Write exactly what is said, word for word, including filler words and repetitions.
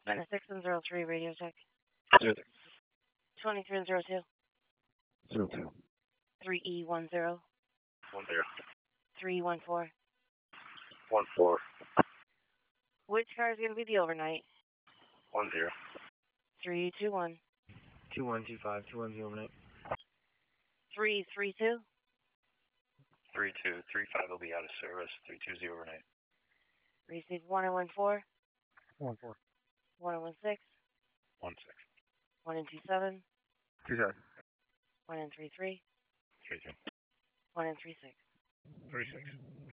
Minus six and zero three radio check. Zero three. Twenty-three and zero two. Zero two. Three E one zero. One zero. Three one four. One four. Which car is going to be the overnight? One zero. Three two one. Two one two five. Two one zero overnight. Three three two. Three two. Three five will be out of service. Three two zero overnight. Receive one and one four. One four. One and one six. One six. One and two seven. Two seven. One and three three. Three three. One and three six. Three six.